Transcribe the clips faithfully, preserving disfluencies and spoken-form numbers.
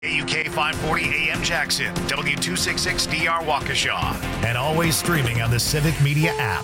A U K five forty A M Jackson, W two sixty-six D R Waukesha, and always streaming on the Civic Media app.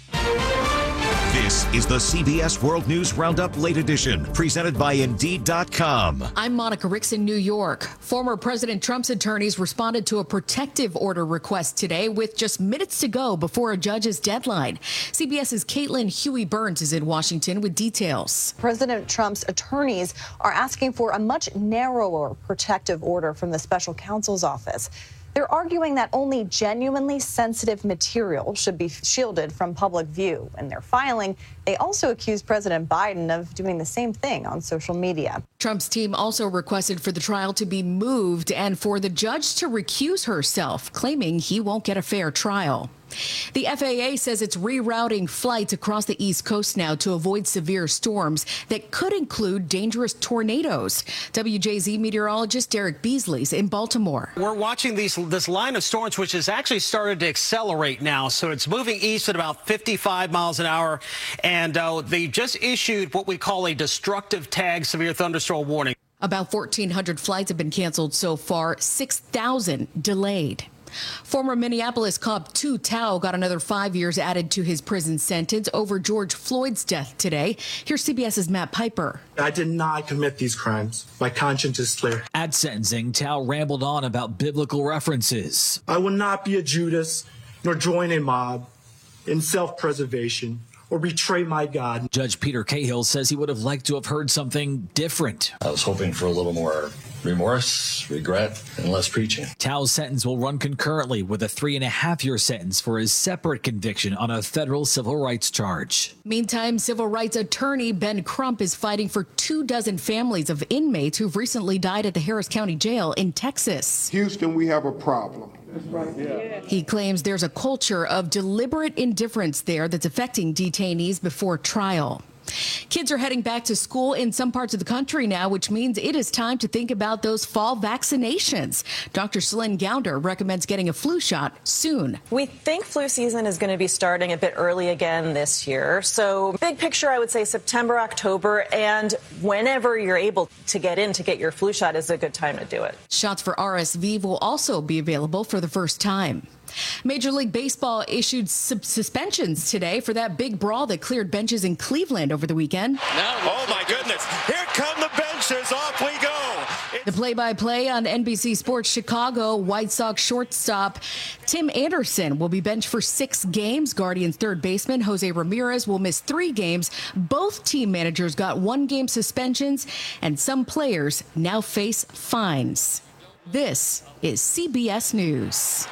This is the C B S World News Roundup Late Edition, presented by Indeed dot com. I'm Monica Ricks in New York. Former President Trump's attorneys responded to a protective order request today with just minutes to go before a judge's deadline. CBS's Caitlin Huey-Burns is in Washington with details. President Trump's attorneys are asking for a much narrower protective order from the special counsel's office. They're arguing that only genuinely sensitive material should be shielded from public view. In their filing, they also accused President Biden of doing the same thing on social media. Trump's team also requested for the trial to be moved and for the judge to recuse herself, claiming he won't get a fair trial. The F A A says it's rerouting flights across the East Coast now to avoid severe storms that could include dangerous tornadoes. W J Z meteorologist Derek Beasley's in Baltimore. We're watching these, this line of storms, which has actually started to accelerate now. So it's moving east at about fifty-five miles an hour. And uh, they just issued what we call a destructive tag severe thunderstorm warning. About fourteen hundred flights have been canceled so far, six thousand delayed. Former Minneapolis cop Tu Tao got another five years added to his prison sentence over George Floyd's death today. Here's CBS's Matt Piper. I did not commit these crimes. My conscience is clear. At sentencing, Tao rambled on about biblical references. I will not be a Judas, nor join a mob in self-preservation or betray my God. Judge Peter Cahill says he would have liked to have heard something different. I was hoping for a little more remorse, regret, and less preaching. Tao's sentence will run concurrently with a three and a half year sentence for his separate conviction on a federal civil rights charge. Meantime, civil rights attorney Ben Crump is fighting for two dozen families of inmates who've recently died at the Harris County Jail in Texas. Houston, we have a problem. Yeah. He claims there's a culture of deliberate indifference there that's affecting detainees before trial. Kids are heading back to school in some parts of the country now, which means it is time to think about those fall vaccinations. Doctor Celine Gounder recommends getting a flu shot soon. We think flu season is going to be starting a bit early again this year. So big picture, I would say September, October, and whenever you're able to get in to get your flu shot is a good time to do it. Shots for R S V will also be available for the first time. Major League Baseball issued sub- suspensions today for that big brawl that cleared benches in Cleveland over the weekend. Now, oh, my goodness. Here come the benches. Off we go. It's- the play-by-play on N B C Sports Chicago, White Sox shortstop Tim Anderson will be benched for six games. Guardians third baseman Jose Ramirez will miss three games. Both team managers got one-game suspensions, and some players now face fines. This is C B S News.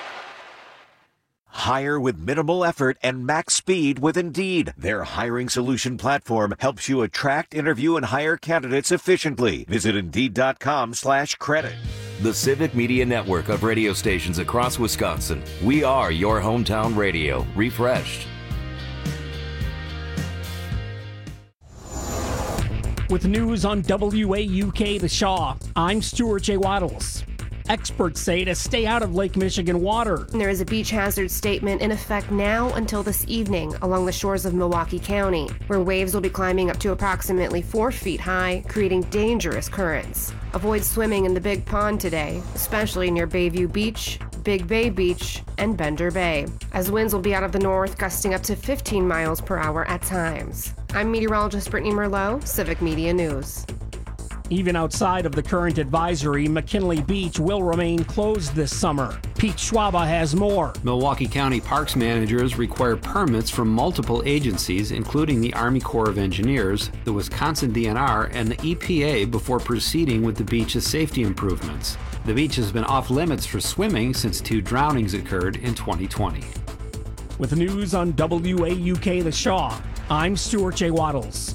Hire with minimal effort and max speed with Indeed. Their hiring solution platform helps you attract, interview, and hire candidates efficiently. Visit Indeed.com slash credit. The Civic Media Network of radio stations across Wisconsin. We are your hometown radio, refreshed. With news on W A U K The Shaw, I'm Stuart J. Waddles. Experts say to stay out of Lake Michigan water. There is a beach hazard statement in effect now until this evening along the shores of Milwaukee County, where waves will be climbing up to approximately four feet high, creating dangerous currents. Avoid swimming in the Big Pond today, especially near Bayview Beach, Big Bay Beach, and Bender Bay, as winds will be out of the north, gusting up to fifteen miles per hour at times. I'm meteorologist Brittany Merlot, Civic Media News. Even outside of the current advisory, McKinley Beach will remain closed this summer. Pete Schwaba has more. Milwaukee County Parks managers require permits from multiple agencies, including the Army Corps of Engineers, the Wisconsin D N R, and the E P A before proceeding with the beach's safety improvements. The beach has been off limits for swimming since two drownings occurred in twenty twenty. With news on W A U K The Shaw, I'm Stuart J. Waddles.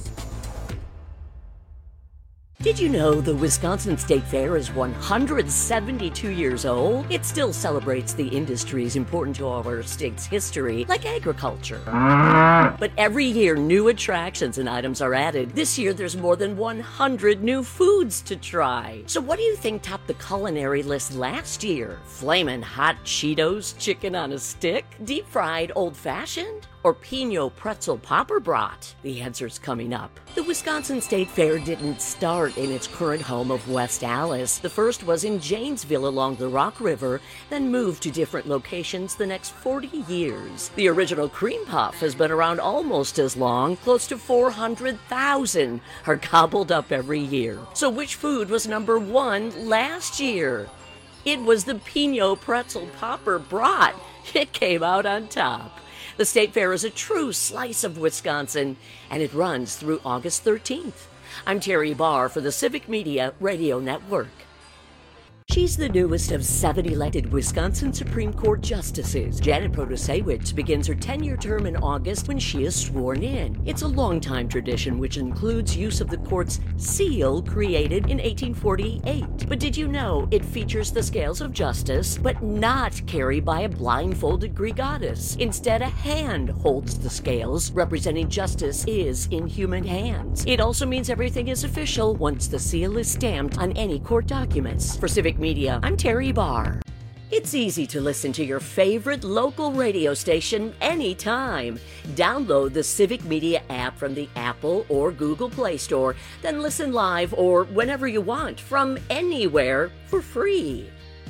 Did you know the Wisconsin State Fair is one hundred seventy-two years old? It still celebrates the industries important to our state's history, like agriculture. But every year, new attractions and items are added. This year, there's more than one hundred new foods to try. So what do you think topped the culinary list last year? Flamin' hot Cheetos, chicken on a stick, deep-fried old-fashioned? or Pinot Pretzel Popper Brat? The answer's coming up. The Wisconsin State Fair didn't start in its current home of West Allis. The first was in Janesville along the Rock River, then moved to different locations the next forty years. The original cream puff has been around almost as long. Close to four hundred thousand are gobbled up every year. So which food was number one last year? It was the Pinot Pretzel Popper Brat. It came out on top. The State Fair is a true slice of Wisconsin, and it runs through August thirteenth. I'm Terry Barr for the Civic Media Radio Network. She's the newest of seven elected Wisconsin Supreme Court justices. Janet Protasiewicz begins her ten-year term in August when she is sworn in. It's a long-time tradition which includes use of the court's seal created in eighteen forty-eight. But did you know it features the scales of justice, but not carried by a blindfolded Greek goddess? Instead, a hand holds the scales, representing justice is in human hands. It also means everything is official once the seal is stamped on any court documents. For Civic Media, I'm Terry Barr. It's easy to listen to your favorite local radio station anytime. Download the Civic Media app from the Apple or Google Play Store, then listen live or whenever you want from anywhere for free.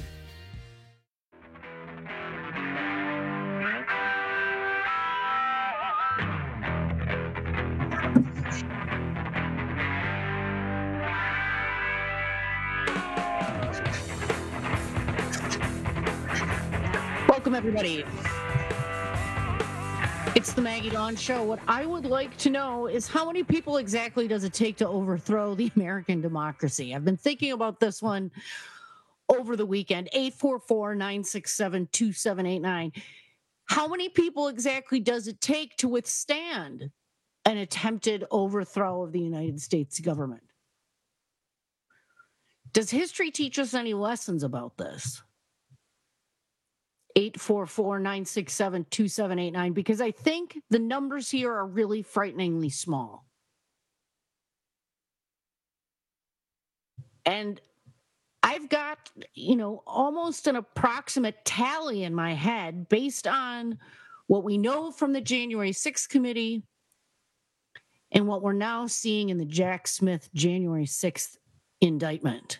Welcome, everybody. It's the Maggie Dawn Show. What I would like to know is how many people exactly does it take to overthrow the American democracy? I've been thinking about this one over the weekend. eight four four, nine six seven, two seven eight nine. How many people exactly does it take to withstand an attempted overthrow of the United States government? Does history teach us any lessons about this? eight four four, nine six seven, two seven eight nine, because I think the numbers here are really frighteningly small. And I've got, you know, almost an approximate tally in my head based on what we know from the January sixth committee and what we're now seeing in the Jack Smith January sixth indictment.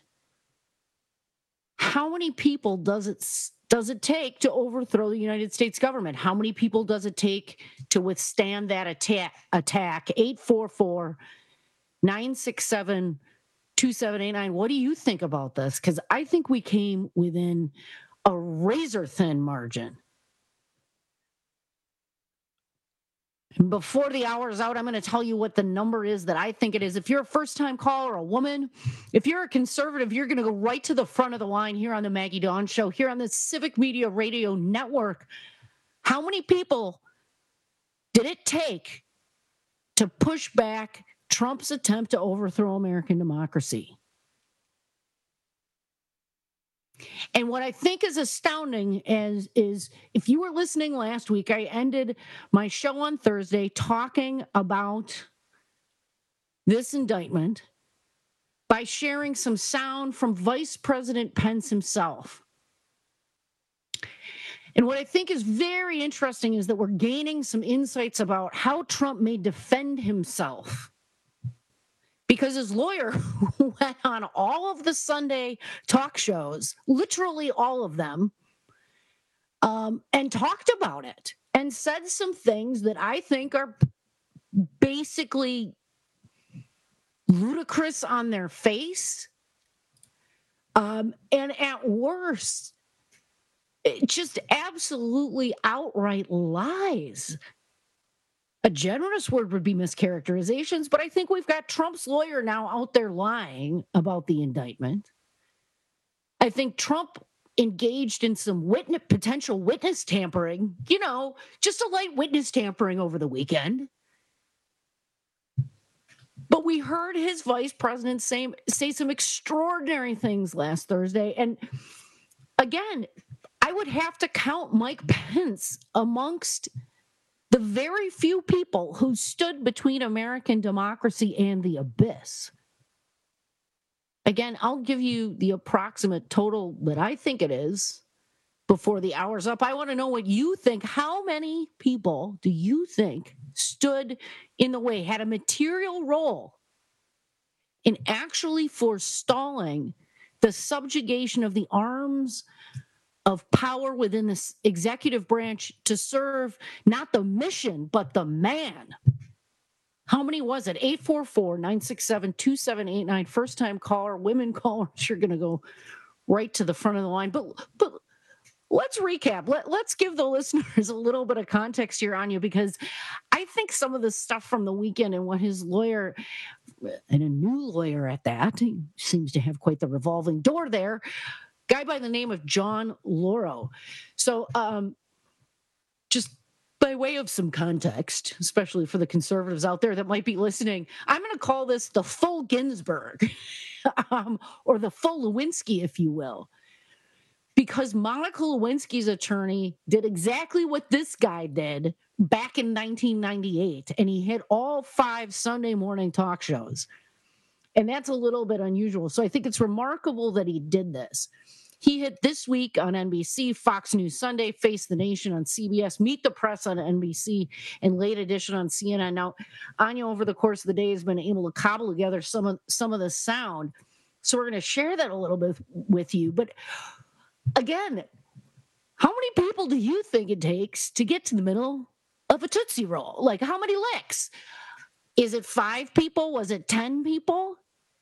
How many people does it does it take to overthrow the United States government? How many people does it take to withstand that attack? Attack eight four four, nine six seven, two seven eight nine. What do you think about this? Because I think we came within a razor thin margin. Before the hour is out, I'm going to tell you what the number is that I think it is. If you're a first-time caller, a woman, if you're a conservative, you're going to go right to the front of the line here on the Maggie Dawn Show, here on the Civic Media Radio Network. How many people did it take to push back Trump's attempt to overthrow American democracy? And what I think is astounding is, is if you were listening last week, I ended my show on Thursday talking about this indictment by sharing some sound from Vice President Pence himself. And what I think is very interesting is that we're gaining some insights about how Trump may defend himself. Because his lawyer went on all of the Sunday talk shows, literally all of them, um, and talked about it and said some things that I think are basically ludicrous on their face. Um, and at worst, just absolutely outright lies. A generous word would be mischaracterizations, but I think we've got Trump's lawyer now out there lying about the indictment. I think Trump engaged in some witness, potential witness tampering, you know, just a light witness tampering over the weekend. But we heard his vice president say, say some extraordinary things last Thursday. And again, I would have to count Mike Pence amongst the very few people who stood between American democracy and the abyss. Again, I'll give you the approximate total that I think it is. before the hour's up. I want to know what you think. How many people do you think stood in the way, had a material role in actually forestalling the subjugation of the arms of power within the executive branch to serve not the mission, but the man? How many was it? eight four four, nine six seven, two seven eight nine. First-time caller, women callers, you're going to go right to the front of the line. But but let's recap. Let, let's give the listeners a little bit of context here, Anya, because I think some of the stuff from the weekend and what his lawyer, and a new lawyer at that, he seems to have quite the revolving door there, guy by the name of John Lauro. So um, just by way of some context, especially for the conservatives out there that might be listening, I'm going to call this the full Ginsburg, um, or the full Lewinsky, if you will, because Monica Lewinsky's attorney did exactly what this guy did back in nineteen ninety-eight, and he hit all five Sunday morning talk shows. And that's a little bit unusual. So I think it's remarkable that he did this. He hit This Week on N B C, Fox News Sunday, Face the Nation on C B S, Meet the Press on N B C, and Late Edition on C N N. Now, Anya, over the course of the day, has been able to cobble together some of some of the sound. So we're going to share that a little bit with you. But again, how many people do you think it takes to get to the middle of a Tootsie Roll? Like, how many licks? Is it five people? Was it ten people?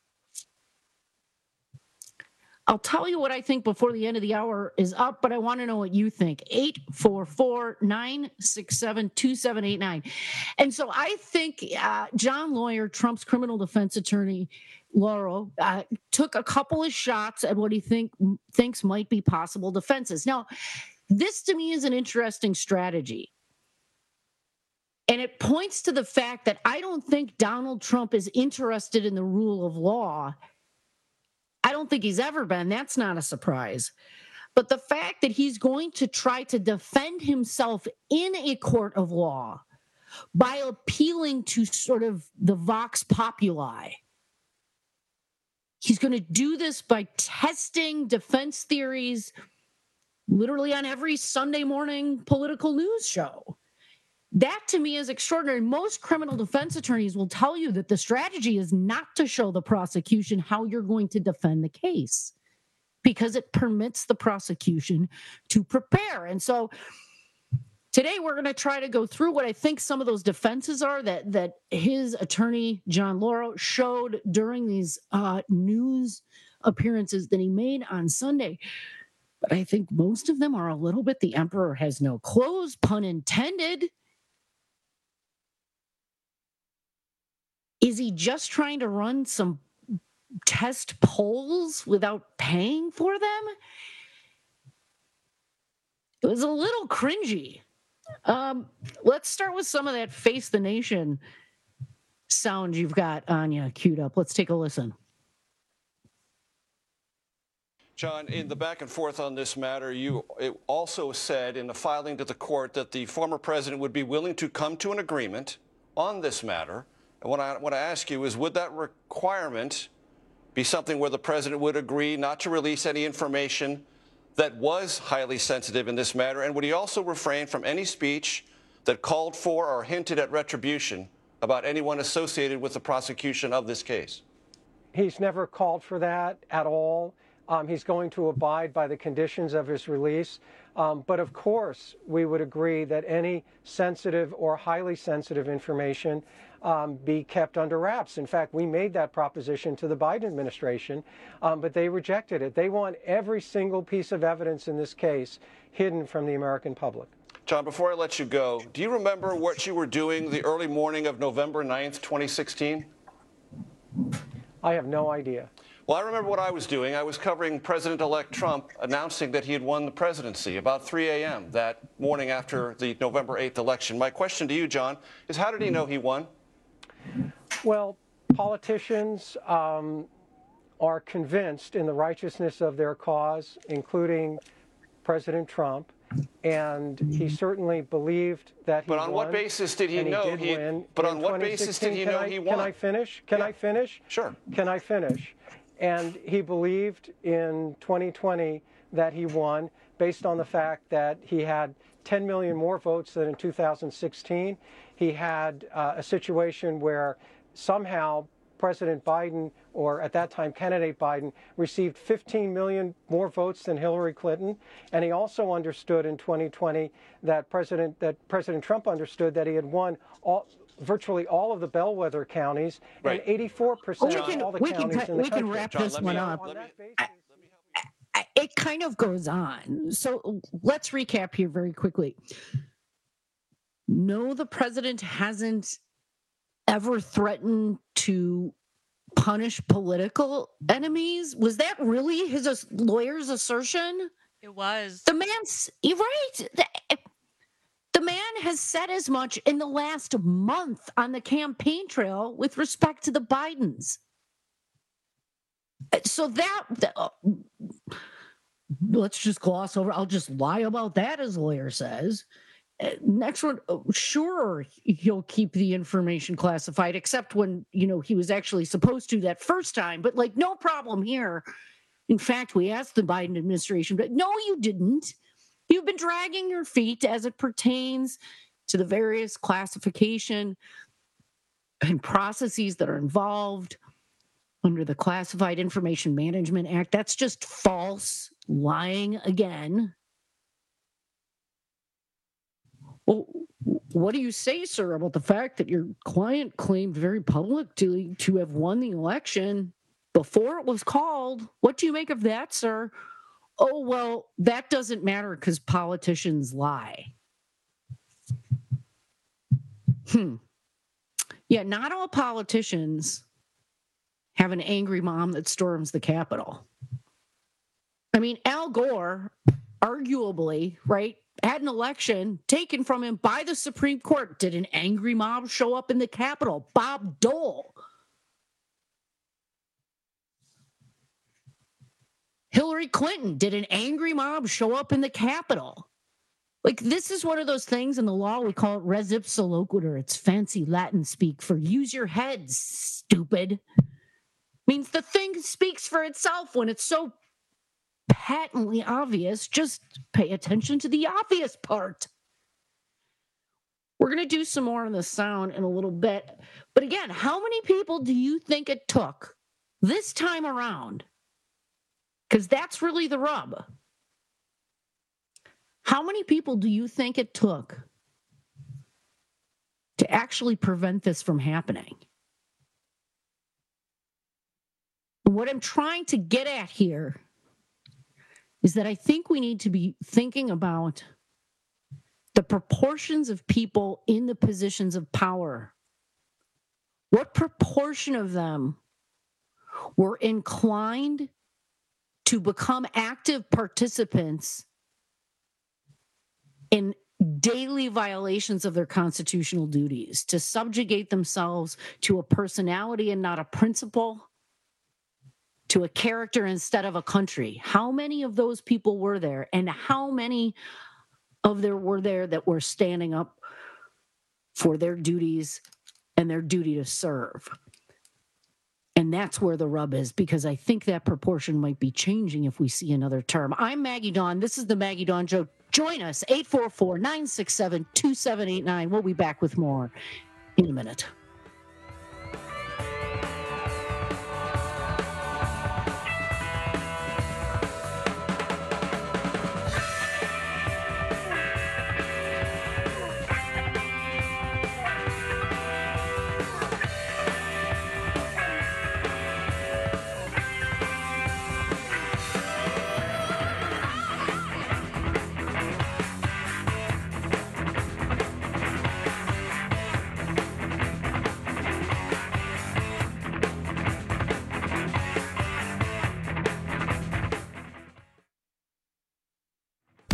I'll tell you what I think before the end of the hour is up, but I want to know what you think. eight four four, nine six seven, two seven eight nine. And so I think uh, John Lawyer, Trump's criminal defense attorney, Lauro, uh, took a couple of shots at what he think, thinks might be possible defenses. Now, this to me is an interesting strategy. And it points to the fact that I don't think Donald Trump is interested in the rule of law. I don't think he's ever been. That's not a surprise. But the fact that he's going to try to defend himself in a court of law by appealing to sort of the vox populi. He's going to do this by testing defense theories literally on every Sunday morning political news show. That, to me, is extraordinary. Most criminal defense attorneys will tell you that the strategy is not to show the prosecution how you're going to defend the case because it permits the prosecution to prepare. And so today we're going to try to go through what I think some of those defenses are that, that his attorney, John Lauro, showed during these uh, news appearances that he made on Sunday. But I think most of them are a little bit the emperor has no clothes, pun intended. Is he just trying to run some test polls without paying for them? It was a little cringy. Um, let's start with some of that Face the Nation sound you've got, Anya, queued up. Let's take a listen. John, in the back and forth on this matter, you also said in the filing to the court that the former president would be willing to come to an agreement on this matter. And what I, what I ask you is, would that requirement be something where the president would agree not to release any information that was highly sensitive in this matter? And would he also refrain from any speech that called for or hinted at retribution about anyone associated with the prosecution of this case? He's never called for that at all. Um, he's going to abide by the conditions of his release. Um, but of course, we would agree that any sensitive or highly sensitive information um, be kept under wraps. In fact, we made that proposition to the Biden administration, um, but they rejected it. They want every single piece of evidence in this case hidden from the American public. John, before I let you go, do you remember what you were doing the early morning of November ninth, twenty sixteen? I have no idea. Well, I remember what I was doing. I was covering President-elect Trump announcing that he had won the presidency about three a m that morning after the November eighth election. My question to you, John, is how did he know he won? Well, politicians um, are convinced in the righteousness of their cause, including President Trump, and he certainly believed that he won. But on what basis did he know he won? But on what basis did he know he won? Can I finish? Can I finish? Sure. Can I finish? And he believed in twenty twenty that he won based on the fact that he had ten million more votes than in two thousand sixteen. He had uh, a situation where somehow President Biden, or at that time candidate Biden, received fifteen million more votes than Hillary Clinton. And he also understood in twenty twenty that President that President Trump understood that he had won all, virtually all of the bellwether counties, right, and eighty-four percent well, we can, of all the we counties can, in the we country. can wrap John, this one me, up. on that basis, I, I, it kind of goes on. So let's recap here very quickly. No, the president hasn't ever threatened to punish political enemies. Was that really his uh, lawyer's assertion? It was. The man's, you're right. The, the man has said as much in the last month on the campaign trail with respect to the Bidens. So that, uh, let's just gloss over. I'll just lie about that, as lawyer says. Uh, next one, oh, sure, he'll keep the information classified, except when, you know, he was actually supposed to that first time. But like, no problem here. In fact, we asked the Biden administration, but no, you didn't. You've been dragging your feet as it pertains to the various classification and processes that are involved under the Classified Information Management Act. That's just false, lying again. Well, what do you say, sir, about the fact that your client claimed very publicly to have won the election before it was called? What do you make of that, sir? Oh, well, that doesn't matter because politicians lie. Hmm. Yeah, not all politicians have an angry mom that storms the Capitol. I mean, Al Gore, arguably, right, had an election taken from him by the Supreme Court. Did an angry mob show up in the Capitol? Bob Dole. Hillary Clinton, did an angry mob show up in the Capitol? Like, this is one of those things in the law, we call it res ipsa loquitur. It's fancy Latin speak for use your head, stupid. Means the thing speaks for itself when it's so patently obvious. Just pay attention to the obvious part. We're going to do some more on the sound in a little bit. But again, how many people do you think it took this time around? Because that's really the rub. How many people do you think it took to actually prevent this from happening? What I'm trying to get at here is that I think we need to be thinking about the proportions of people in the positions of power. What proportion of them were inclined to become active participants in daily violations of their constitutional duties, to subjugate themselves to a personality and not a principle, to a character instead of a country? How many of those people were there? And how many of there were there that were standing up for their duties and their duty to serve? And that's where the rub is, because I think that proportion might be changing if we see another term. I'm Maggie Dawn. This is the Maggie Dawn Show. Join us, eight four four, nine six seven, two seven eight nine. We'll be back with more in a minute.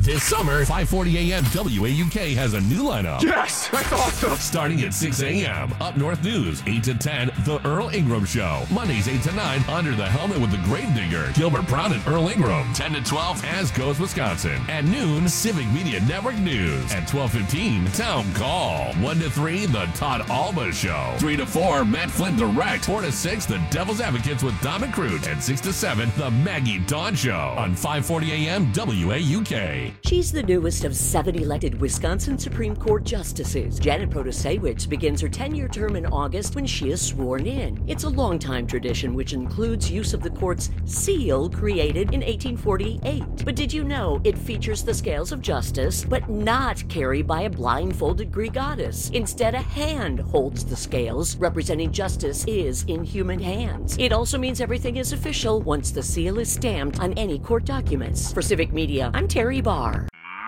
This summer, five forty a.m. W A U K has a new lineup. Yes, that's awesome. Starting at six a.m. Up North News, eight to ten, The Earl Ingram Show. Mondays, eight to nine, Under the Helmet with the Grave Digger, Gilbert Brown and Earl Ingram. ten to twelve, As Goes Wisconsin. At noon, Civic Media Network News. At twelve fifteen, Town Call. one to three, The Todd Alba Show. three to four, Matt Flynn Direct. four to six, The Devil's Advocates with Dominic Cruz. And six to seven, The Maggie Dawn Show. On five forty a.m. W A U K. She's the newest of seven elected Wisconsin Supreme Court justices. Janet Protasewicz begins her ten-year term in August when she is sworn in. It's a long-time tradition which includes use of the court's seal created in eighteen forty-eight. But did you know it features the scales of justice, but not carried by a blindfolded Greek goddess? Instead, a hand holds the scales, representing justice is in human hands. It also means everything is official once the seal is stamped on any court documents. For Civic Media, I'm Terry Barr.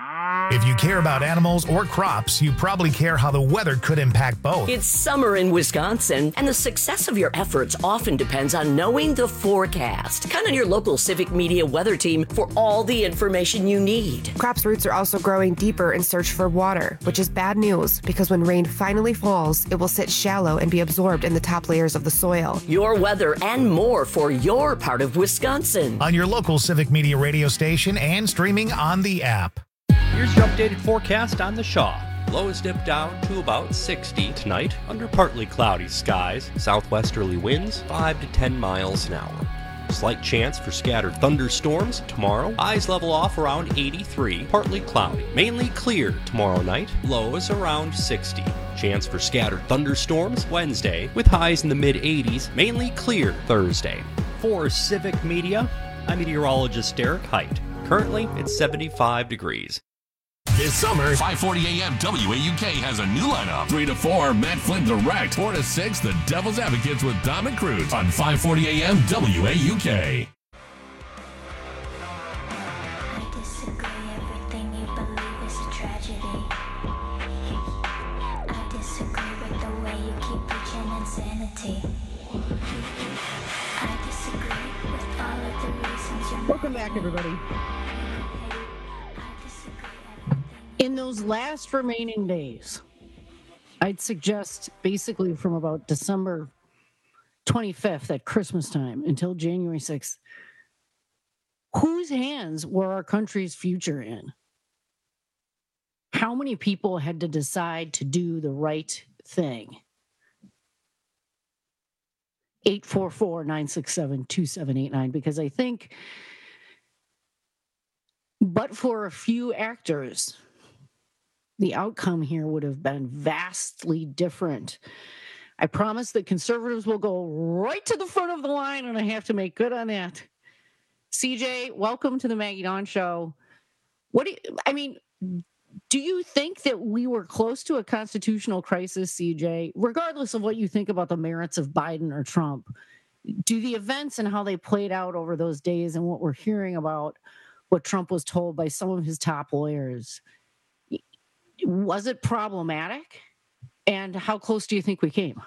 If you care about animals or crops, you probably care how the weather could impact both. It's summer in Wisconsin, and the success of your efforts often depends on knowing the forecast. Count on your local Civic Media weather team for all the information you need. Crops' roots are also growing deeper in search for water, which is bad news because when rain finally falls, it will sit shallow and be absorbed in the top layers of the soil. Your weather and more for your part of Wisconsin. On your local Civic Media radio station and streaming on the app. Here's your updated forecast on the Shaw. Lows dip down to about sixty tonight under partly cloudy skies. Southwesterly winds five to ten miles an hour. Slight chance for scattered thunderstorms tomorrow. Highs level off around eighty-three, partly cloudy. Mainly clear tomorrow night. Lows around sixty. Chance for scattered thunderstorms Wednesday with highs in the mid eighties. Mainly clear Thursday. For Civic Media, I'm meteorologist Derek Height. Currently, it's seventy-five degrees. This summer, five forty a.m. W A U K has a new lineup. three to four, Matt Flynn Direct. four to six, The Devil's Advocates with Dominic Cruz. On five forty a.m. W A U K. I disagree. Everything you believe is a tragedy. I disagree with the way you keep preaching insanity. I disagree with all of the reasons you're... Welcome back, everybody. In those last remaining days, I'd suggest basically from about December twenty-fifth at Christmas time until January sixth, whose hands were our country's future in? How many people had to decide to do the right thing? eight four four, nine six seven, two seven eight nine, because I think, but for a few actors, the outcome here would have been vastly different. I promise that conservatives will go right to the front of the line, and I have to make good on that. C J, welcome to the Maggie Dawn Show. What do you, I mean, do you think that we were close to a constitutional crisis, C J, regardless of what you think about the merits of Biden or Trump? Do the events and how they played out over those days and what we're hearing about what Trump was told by some of his top lawyers, was it problematic? And how close do you think we came?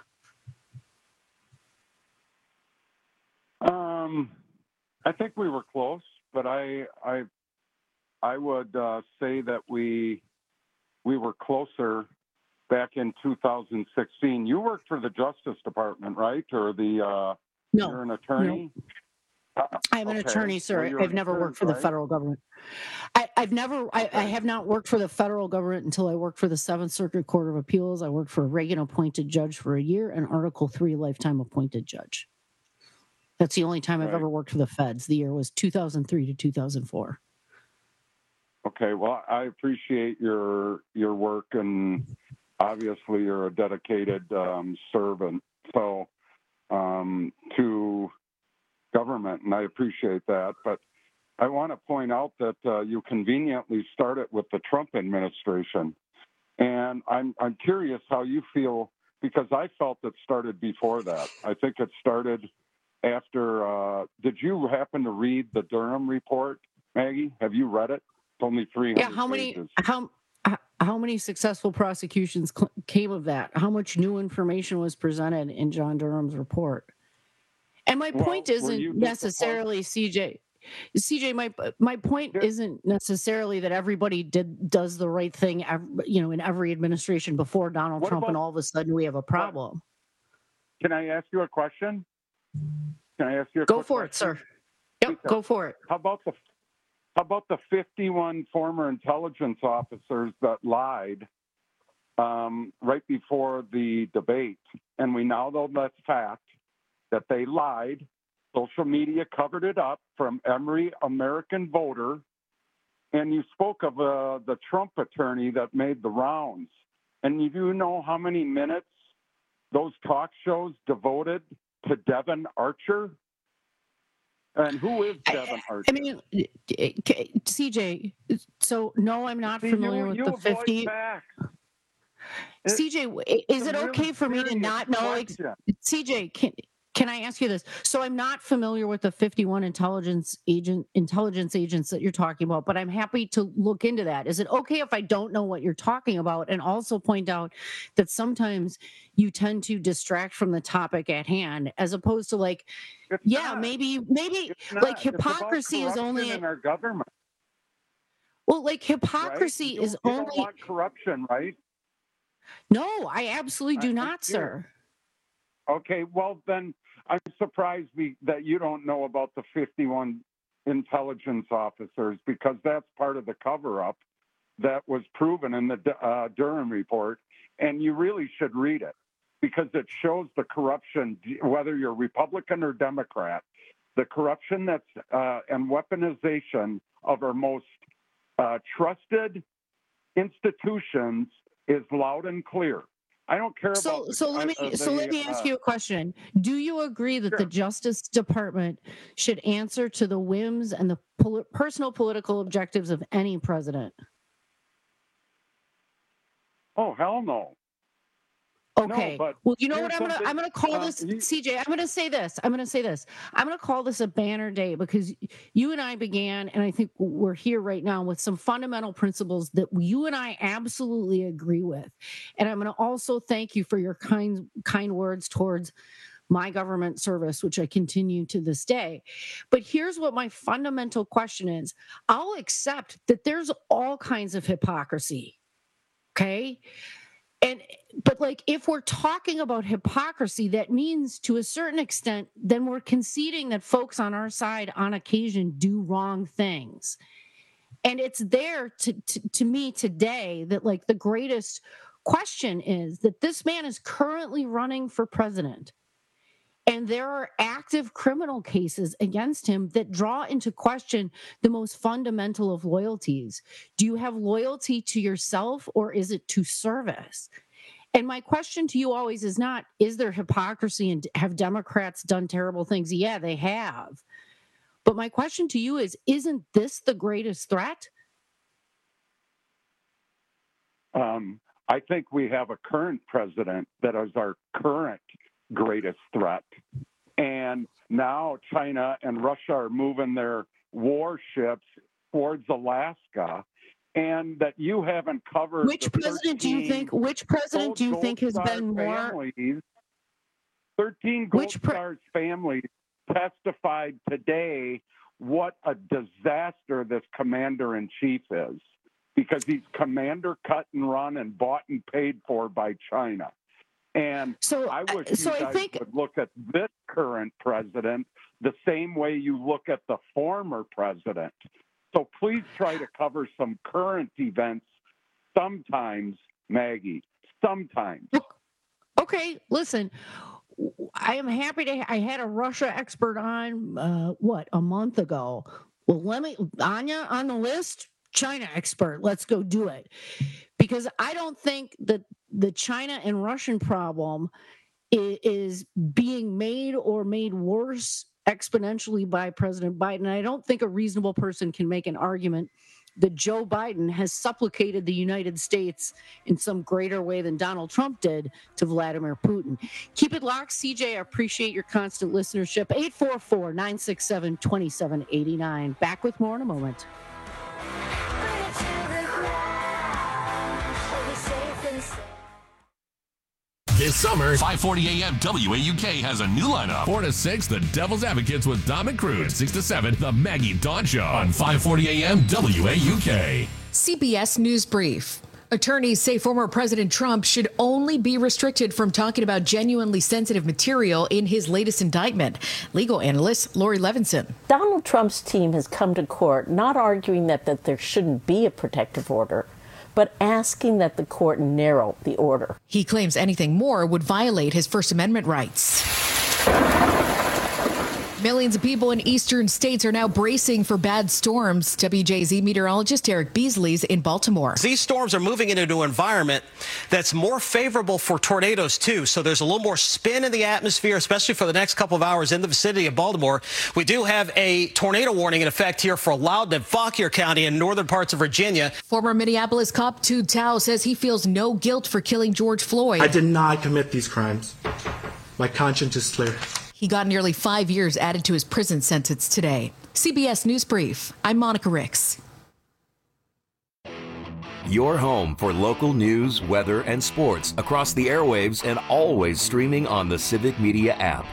Um, I think we were close, but I, I, I would uh, say that we, we were closer back in two thousand sixteen. You worked for the Justice Department, right? Or the uh, no, you're an attorney. No. I'm an okay. attorney, sir. So I've never attorney, worked for the right? federal government. I, I've never, I, I have not worked for the federal government until I worked for the Seventh Circuit Court of Appeals. I worked for a Reagan appointed judge for a year and Article three lifetime appointed judge. That's the only time I've Right. ever worked for the feds. The year was two thousand three to two thousand four. Okay, well, I appreciate your your work, and obviously you're a dedicated um, servant. So um, to government, and I appreciate that. But I want to point out that uh, you conveniently started with the Trump administration, and I'm I'm curious how you feel, because I felt it started before that. I think it started after. Uh, did you happen to read the Durham report, Maggie? Have you read it? It's only three hundred Yeah, how many pages. how how many successful prosecutions cl- came of that? How much new information was presented in John Durham's report? And my Well, point were isn't you necessarily, C J, C J, my my point isn't necessarily that everybody did does the right thing, you know, in every administration before Donald What Trump, about, and all of a sudden we have a problem. Can I ask you a question? Can I ask you a Go quick for question? it, sir. Yep, go for it. How about the how about the fifty-one former intelligence officers that lied um, right before the debate? And we now know that's fact, that they lied. Social media covered it up from every American voter. And you spoke of uh, the Trump attorney that made the rounds. And you do know how many minutes those talk shows devoted to Devon Archer? And who is Devon Archer? I mean, C J, so no, I'm not See, familiar you, with you the fifty. C J, is it okay for me to not know? Like, C J, can can I ask you this? So I'm not familiar with the fifty-one intelligence agent intelligence agents that you're talking about, but I'm happy to look into that. Is it okay if I don't know what you're talking about, and also point out that sometimes you tend to distract from the topic at hand, as opposed to like, it's yeah, not. maybe maybe like hypocrisy is only in our government. Well, like hypocrisy right? you, is you only don't want corruption, right? No, I absolutely do I, not, I sir. Okay, well then I'm surprised we, that you don't know about the fifty-one intelligence officers, because that's part of the cover-up that was proven in the uh, Durham report, and you really should read it, because it shows the corruption, whether you're Republican or Democrat, the corruption that's uh, and weaponization of our most uh, trusted institutions is loud and clear. I don't care so, about. So let me uh, so the, let me ask uh, you a question. Do you agree that sure. the Justice Department should answer to the whims and the pol- personal political objectives of any president? Oh hell no. Okay. No, but well, you know what I'm gonna I'm gonna call uh, this you, C J. I'm gonna say this. I'm gonna say this. I'm gonna call this a banner day, because you and I began, and I think we're here right now with some fundamental principles that you and I absolutely agree with. And I'm gonna also thank you for your kind kind words towards my government service, which I continue to this day. But here's what my fundamental question is. I'll accept that there's all kinds of hypocrisy. Okay. And but like, if we're talking about hypocrisy, that means to a certain extent, then we're conceding that folks on our side on occasion do wrong things. And it's there to, to, to me today that like the greatest question is that this man is currently running for president. And there are active criminal cases against him that draw into question the most fundamental of loyalties. Do you have loyalty to yourself, or is it to service? And my question to you always is not, is there hypocrisy and have Democrats done terrible things? Yeah, they have. But my question to you is, isn't this the greatest threat? Um, I think we have a current president that is our current greatest threat. And now China and Russia are moving their warships towards Alaska, and that you haven't covered. Which president do you think? Which president do you think has been more? Families, Thirteen Gold which pre- Stars families testified today what a disaster this commander in chief is, because he's commander cut and run and bought and paid for by China. And so I wish so you guys I think, would look at this current president the same way you look at the former president. So please try to cover some current events sometimes, Maggie, sometimes. Okay, listen, I am happy to, I had a Russia expert on, uh, what, a month ago. Well, let me, Anya on the list, China expert, let's go do it. Because I don't think that the China and Russian problem is being made or made worse exponentially by President Biden. I don't think a reasonable person can make an argument that Joe Biden has supplicated the United States in some greater way than Donald Trump did to Vladimir Putin. Keep it locked, C J. I appreciate your constant listenership. eight four four, nine six seven, two seven eight nine. Back with more in a moment. This summer, five forty a.m. W A U K has a new lineup. four to six, The Devil's Advocates with Dom and Cruz. six to seven, The Maggie Dawn Show on five forty a.m. W A U K. C B S News Brief. Attorneys say former President Trump should only be restricted from talking about genuinely sensitive material in his latest indictment. Legal analyst Lori Levinson. Donald Trump's team has come to court not arguing that, that there shouldn't be a protective order, but asking that the court narrow the order. He claims anything more would violate his First Amendment rights. Millions of people in eastern states are now bracing for bad storms. W J Z meteorologist Eric Beasley's in Baltimore. These storms are moving into an environment that's more favorable for tornadoes, too. So there's a little more spin in the atmosphere, especially for the next couple of hours in the vicinity of Baltimore. We do have a tornado warning in effect here for Loudoun and Fauquier County in northern parts of Virginia. Former Minneapolis cop Tu Tao says he feels no guilt for killing George Floyd. I did not commit these crimes. My conscience is clear. He got nearly five years added to his prison sentence today. C B S News Brief. I'm Monica Ricks. Your home for local news, weather, and sports across the airwaves and always streaming on the Civic Media app.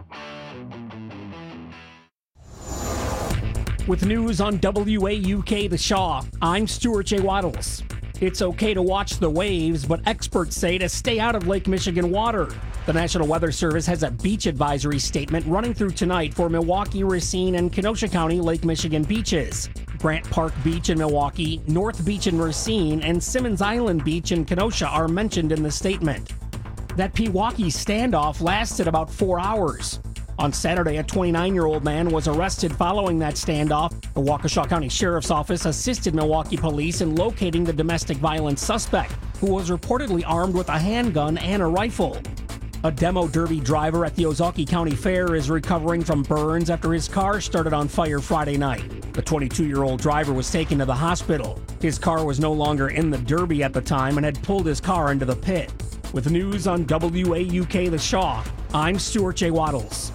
With news on W A U K The Shaw, I'm Stuart J. Waddles. It's okay to watch the waves, but experts say to stay out of Lake Michigan water. The National Weather Service has a beach advisory statement running through tonight for Milwaukee, Racine, and Kenosha County Lake Michigan beaches. Grant Park Beach in Milwaukee, North Beach in Racine, and Simmons Island Beach in Kenosha are mentioned in the statement. That Pewaukee standoff lasted about four hours. On Saturday, a twenty-nine-year-old man was arrested following that standoff. The Waukesha County Sheriff's Office assisted Milwaukee police in locating the domestic violence suspect, who was reportedly armed with a handgun and a rifle. A demo derby driver at the Ozaukee County Fair is recovering from burns after his car started on fire Friday night. The twenty-two-year-old driver was taken to the hospital. His car was no longer in the derby at the time and had pulled his car into the pit. With news on W A U K The Shaw, I'm Stuart J. Waddles.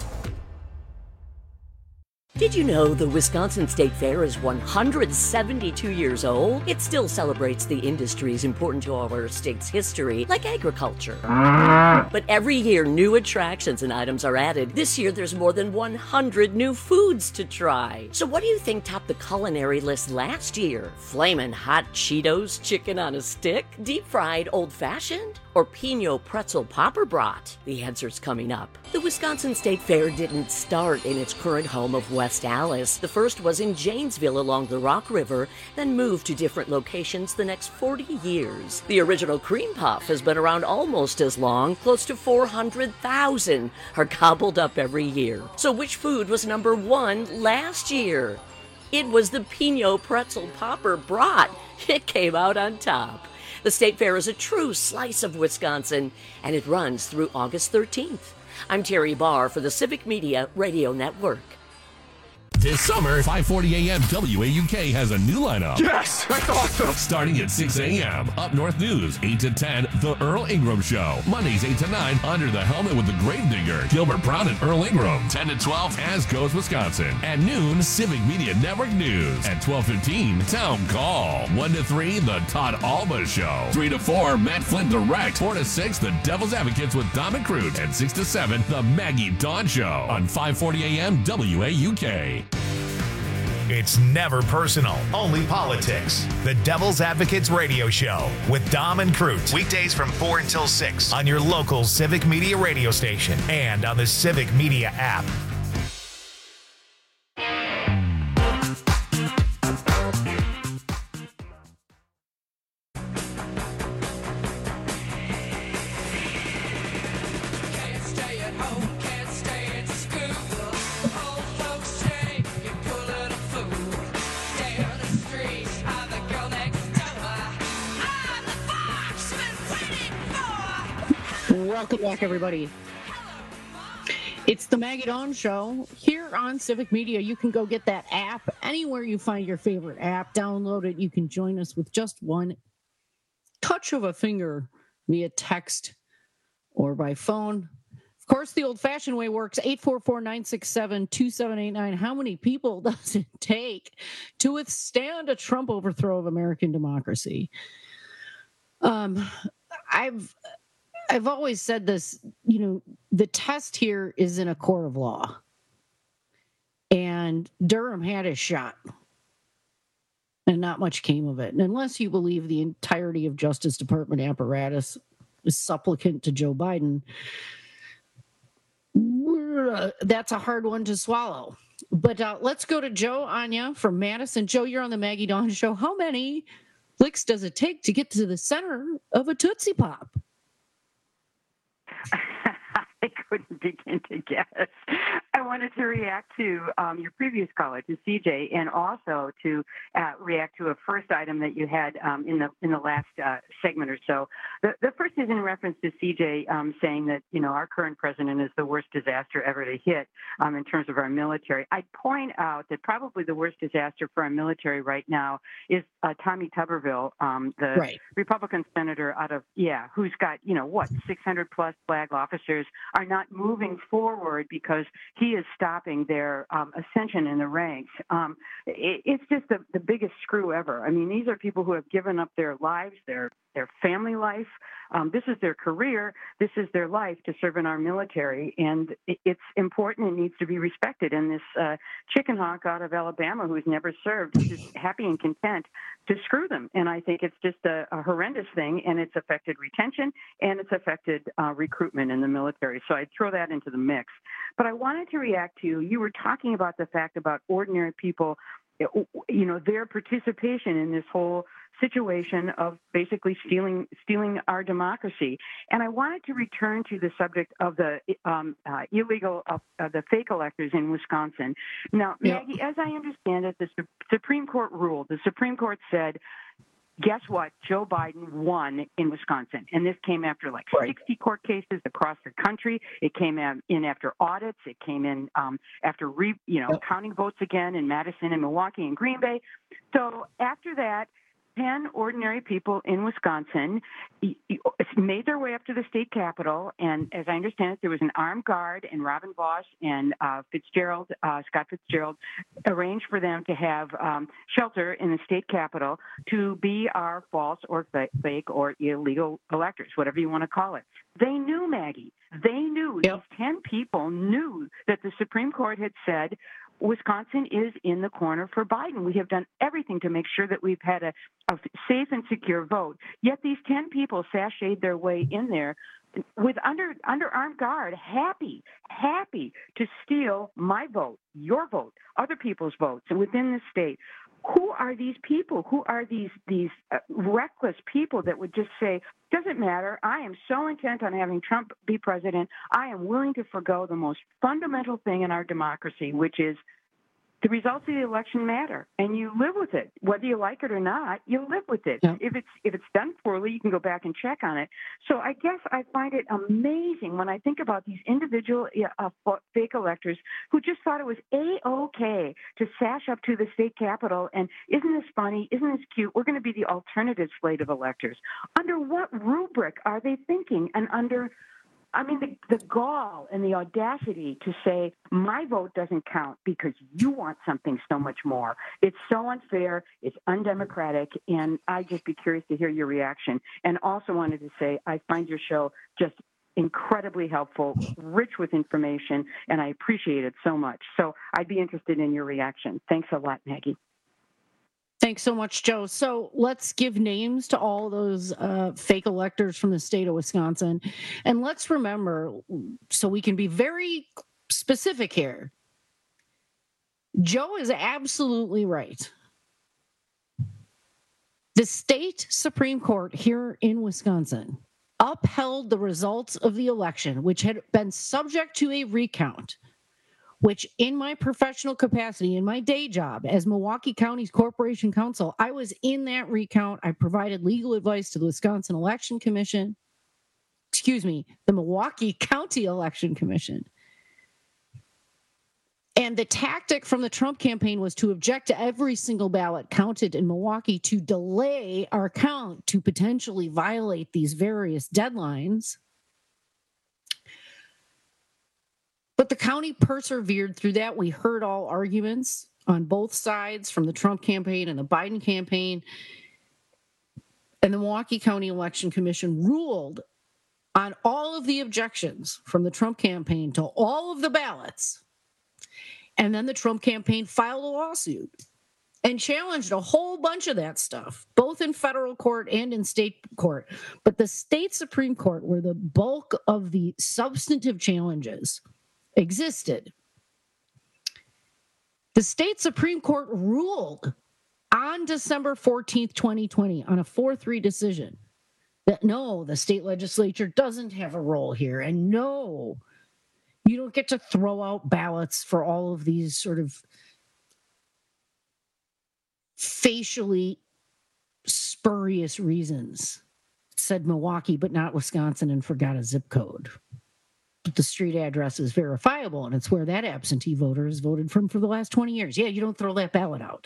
Did you know the Wisconsin State Fair is one hundred seventy-two years old? It still celebrates the industries important to our state's history, like agriculture. But every year, new attractions and items are added. This year, there's more than one hundred new foods to try. So what do you think topped the culinary list last year? Flamin' hot Cheetos chicken on a stick? Deep-fried old-fashioned? Or Pinot pretzel popper brat? The answer's coming up. The Wisconsin State Fair didn't start in its current home of West Allis. The first was in Janesville along the Rock River, then moved to different locations the next forty years. The original cream puff has been around almost as long. Close to four hundred thousand are gobbled up every year. So which food was number one last year? It was the Pinot pretzel popper brat. It came out on top. The State Fair is a true slice of Wisconsin, and it runs through August thirteenth. I'm Terry Barr for the Civic Media Radio Network. This summer, five forty a.m. W A U K has a new lineup. Yes, that's awesome. Starting at six a.m. Up North News, eight to ten, The Earl Ingram Show. Mondays, eight to nine, Under the Helmet with the Gravedigger, Gilbert Brown and Earl Ingram. ten to twelve, As Goes Wisconsin. At noon, Civic Media Network News. At twelve fifteen, Town Call. one to three, The Todd Alba Show. three to four, Matt Flynn Direct. four to six, The Devil's Advocates with Dom and Cruz. And six to seven, The Maggie Dawn Show. On five forty a.m. W A U K. It's never personal, only politics. The Devil's Advocates Radio Show with Dom and Cruz. Weekdays from four until six on your local Civic Media radio station and on the Civic Media app. Welcome back, everybody. It's the Maggie Dawn Show here on Civic Media. You can go get that app anywhere you find your favorite app. Download it. You can join us with just one touch of a finger via text or by phone. Of course, the old-fashioned way works. eight four four, nine six seven, two seven eight nine. How many people does it take to withstand a Trump overthrow of American democracy? Um, I've... I've always said this, you know, the test here is in a court of law. And Durham had his shot. And not much came of it. And unless you believe the entirety of Justice Department apparatus is supplicant to Joe Biden, that's a hard one to swallow. But uh, let's go to Joe Anya from Madison. Joe, you're on the Maggie Dawn Show. How many licks does it take to get to the center of a Tootsie Pop? I couldn't begin to guess. I wanted to react to um, your previous caller, to C J, and also to uh, react to a first item that you had um, in the in the last uh, segment or so. The, the first is in reference to C J um, saying that, you know, our current president is the worst disaster ever to hit um, in terms of our military. I'd point out that probably the worst disaster for our military right now is uh, Tommy Tuberville, um, the right. Republican senator out of, yeah, who's got, you know, what, six hundred plus flag officers are not moving forward because he is stopping their um, ascension in the ranks. Um, it, it's just the, the biggest screw ever. I mean, these are people who have given up their lives, their their family life. Um, this is their career. This is their life to serve in our military, and it, it's important and needs to be respected. And this uh, chicken hawk out of Alabama who's never served is just happy and content to screw them. And I think it's just a, a horrendous thing, and it's affected retention and it's affected uh, recruitment in the military. So I'd throw that into the mix. But I wanted to react to, you were talking about the fact about ordinary people, you know, their participation in this whole situation of basically stealing stealing our democracy. And I wanted to return to the subject of the um, uh, illegal, uh, uh, the fake electors in Wisconsin. Now, Maggie, yep. as I understand it, the Su- Supreme Court ruled, the Supreme Court said, guess what? Joe Biden won in Wisconsin. And this came after like right. sixty court cases across the country. It came in after audits. It came in um, after, re, you know, yep. counting votes again in Madison and Milwaukee and Green Bay. So after that, ten ordinary people in Wisconsin made their way up to the state capitol, and as I understand it, there was an armed guard, and Robin Vos and uh, Fitzgerald, uh, Scott Fitzgerald, arranged for them to have um, shelter in the state capitol to be our false or fake or illegal electors, whatever you want to call it. They knew, Maggie. They knew. Yep. These ten people knew that the Supreme Court had said Wisconsin is in the corner for Biden. We have done everything to make sure that we've had a, a safe and secure vote. Yet these ten people sashayed their way in there with under under armed guard, happy, happy to steal my vote, your vote, other people's votes, and within the state. Who are these people? Who are these these uh, reckless people that would just say, doesn't matter, I am so intent on having Trump be president, I am willing to forgo the most fundamental thing in our democracy, which is the results of the election matter, and you live with it. Whether you like it or not, you live with it. Yeah. If it's if it's done poorly, you can go back and check on it. So I guess I find it amazing when I think about these individual uh, fake electors who just thought it was A-okay to sash up to the state capitol, and isn't this funny? Isn't this cute? We're going to be the alternative slate of electors. Under what rubric are they thinking, and under I mean, the, the gall and the audacity to say my vote doesn't count because you want something so much more. It's so unfair. It's undemocratic. And I'd just be curious to hear your reaction. And also wanted to say I find your show just incredibly helpful, rich with information, and I appreciate it so much. So I'd be interested in your reaction. Thanks a lot, Maggie. Thanks so much, Joe. So let's give names to all those uh, fake electors from the state of Wisconsin. And let's remember, so we can be very specific here, Joe is absolutely right. The state Supreme Court here in Wisconsin upheld the results of the election, which had been subject to a recount, which in my professional capacity, in my day job as Milwaukee County's Corporation Counsel, I was in that recount. I provided legal advice to the Wisconsin Election Commission, excuse me, the Milwaukee County Election Commission. And the tactic from the Trump campaign was to object to every single ballot counted in Milwaukee to delay our count, to potentially violate these various deadlines. But the county persevered through that. We heard all arguments on both sides from the Trump campaign and the Biden campaign. And the Milwaukee County Election Commission ruled on all of the objections from the Trump campaign to all of the ballots. And then the Trump campaign filed a lawsuit and challenged a whole bunch of that stuff, both in federal court and in state court. But the state Supreme Court, where the bulk of the substantive challenges existed, the state Supreme Court ruled on December fourteenth, twenty twenty, on a four three decision that no, the state legislature doesn't have a role here, and no, you don't get to throw out ballots for all of these sort of facially spurious reasons. It said Milwaukee, but not Wisconsin, and forgot a zip code. But the street address is verifiable, and it's where that absentee voter has voted from for the last twenty years. Yeah, you don't throw that ballot out.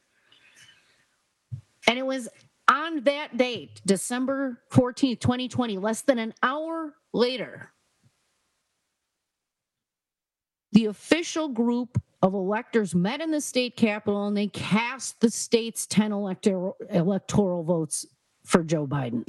And it was on that date, December fourteenth, twenty twenty, less than an hour later, the official group of electors met in the state capitol and they cast the state's ten electoral, electoral votes for Joe Biden.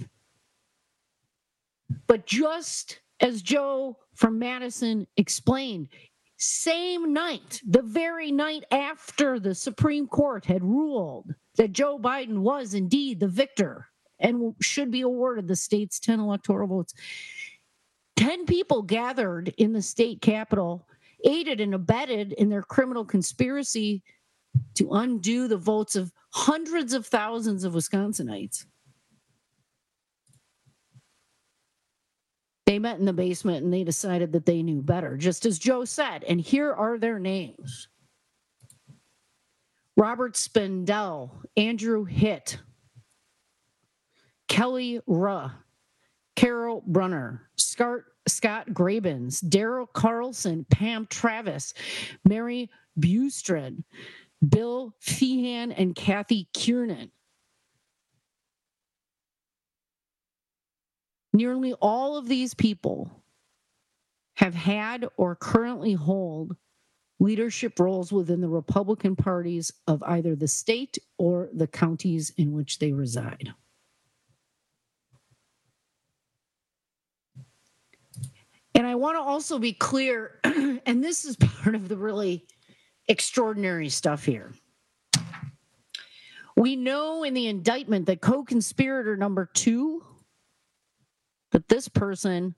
But just as Joe from Madison explained, same night, the very night after the Supreme Court had ruled that Joe Biden was indeed the victor and should be awarded the state's ten electoral votes, ten people gathered in the state capitol, aided and abetted in their criminal conspiracy to undo the votes of hundreds of thousands of Wisconsinites. They met in the basement and they decided that they knew better, just as Joe said. And here are their names: Robert Spindell, Andrew Hitt, Kelly Ruh, Carol Brunner, Scott, Scott Grabens, Daryl Carlson, Pam Travis, Mary Bustrid, Bill Feehan, and Kathy Kiernan. Nearly all of these people have had or currently hold leadership roles within the Republican parties of either the state or the counties in which they reside. And I want to also be clear, and this is part of the really extraordinary stuff here. We know in the indictment that co-conspirator number two, that this person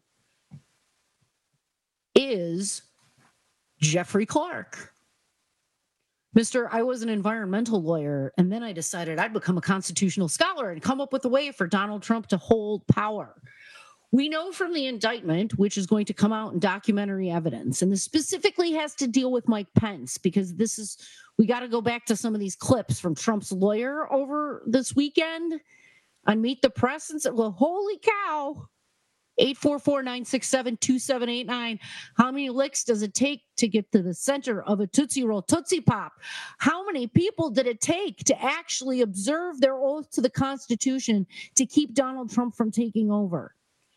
is Jeffrey Clark. Mister I was an environmental lawyer, and then I decided I'd become a constitutional scholar and come up with a way for Donald Trump to hold power. We know from the indictment, which is going to come out in documentary evidence, and this specifically has to deal with Mike Pence, because this is, we got to go back to some of these clips from Trump's lawyer over this weekend on Meet the Press and said, well, holy cow, eight four four, nine six seven, two seven eight nine. How many licks does it take to get to the center of a Tootsie Roll Tootsie Pop? How many people did it take to actually observe their oath to the Constitution to keep Donald Trump from taking over?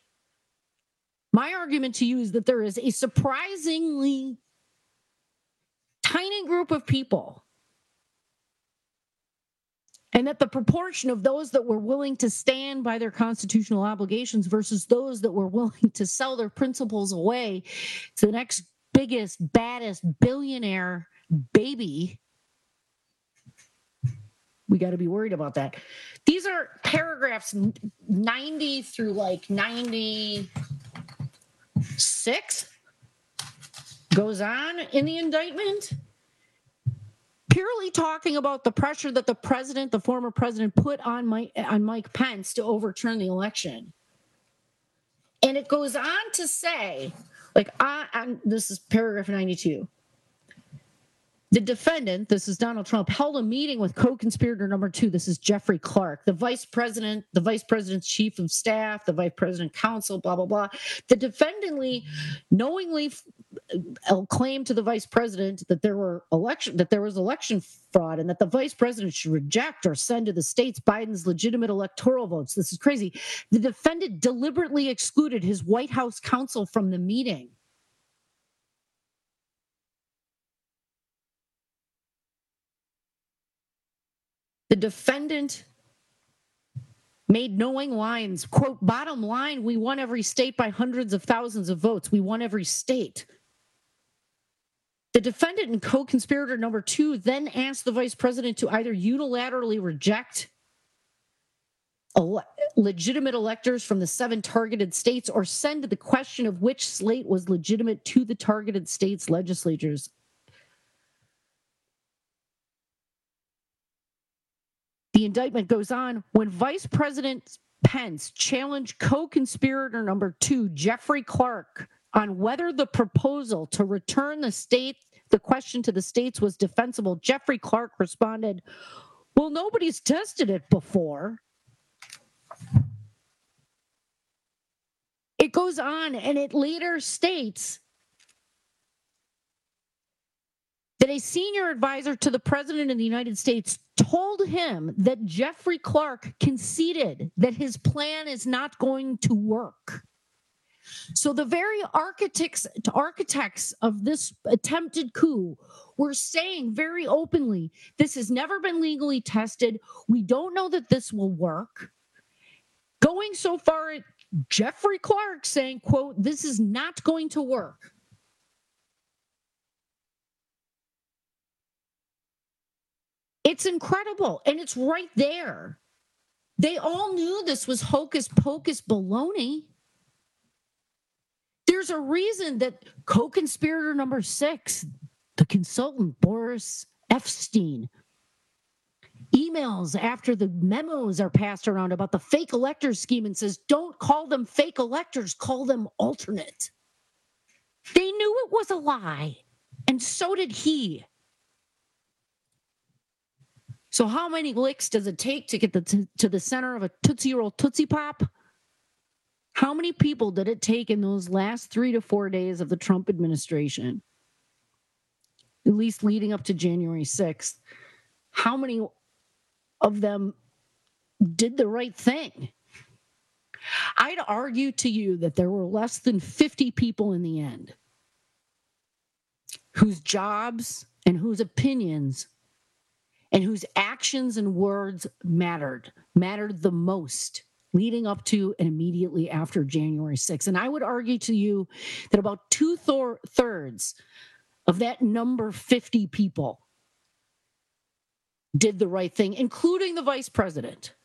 My argument to you is that there is a surprisingly tiny group of people, and that the proportion of those that were willing to stand by their constitutional obligations versus those that were willing to sell their principles away to the next biggest, baddest billionaire baby, we got to be worried about that. These are paragraphs ninety through like ninety-six goes on in the indictment, purely talking about the pressure that the president, the former president, put on Mike, on Mike Pence to overturn the election. And it goes on to say, like, I, I, this is paragraph ninety-two. The defendant, this is Donald Trump, held a meeting with co-conspirator number two, this is Jeffrey Clark, the vice president, the vice president's chief of staff, the vice president counsel, blah, blah, blah. The defendant knowingly claimed to the vice president that there were election, that there was election fraud, and that the vice president should reject or send to the states Biden's legitimate electoral votes. This is crazy. The defendant deliberately excluded his White House counsel from the meeting. The defendant made knowing lines, quote, bottom line, we won every state by hundreds of thousands of votes. We won every state. The defendant and co-conspirator number two then asked the vice president to either unilaterally reject ele- legitimate electors from the seven targeted states or send the question of which slate was legitimate to the targeted states' legislatures. The indictment goes on, when Vice President Pence challenged co-conspirator number two, Jeffrey Clark, on whether the proposal to return the state, the question to the states was defensible, Jeffrey Clark responded, well, nobody's tested it before. It goes on, and it later states that a senior advisor to the president of the United States told him that Jeffrey Clark conceded that his plan is not going to work. So the very architects, architects of this attempted coup were saying very openly, this has never been legally tested. We don't know that this will work. Going so far at Jeffrey Clark saying, quote, this is not going to work. It's incredible, and it's right there. They all knew this was hocus pocus baloney. There's a reason that co-conspirator number six, the consultant Boris Epstein, emails after the memos are passed around about the fake electors scheme and says, don't call them fake electors, call them alternate. They knew it was a lie, and so did he. So how many licks does it take to get the t- to the center of a Tootsie Roll Tootsie Pop? How many people did it take in those last three to four days of the Trump administration, at least leading up to January sixth? How many of them did the right thing? I'd argue to you that there were less than fifty people in the end whose jobs and whose opinions and whose actions and words mattered, mattered the most leading up to and immediately after January sixth. And I would argue to you that about two-thirds of that number fifty people did the right thing, including the vice president.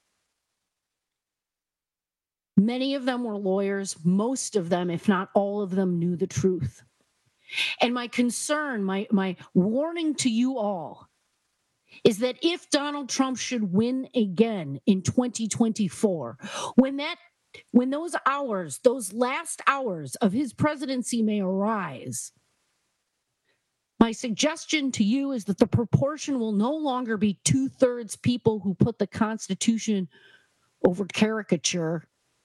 Many of them were lawyers. Most of them, if not all of them, knew the truth. And my concern, my, my warning to you all, is that if Donald Trump should win again in twenty twenty-four, when that, when those hours, those last hours of his presidency may arise, my suggestion to you is that the proportion will no longer be two-thirds people who put the Constitution over caricature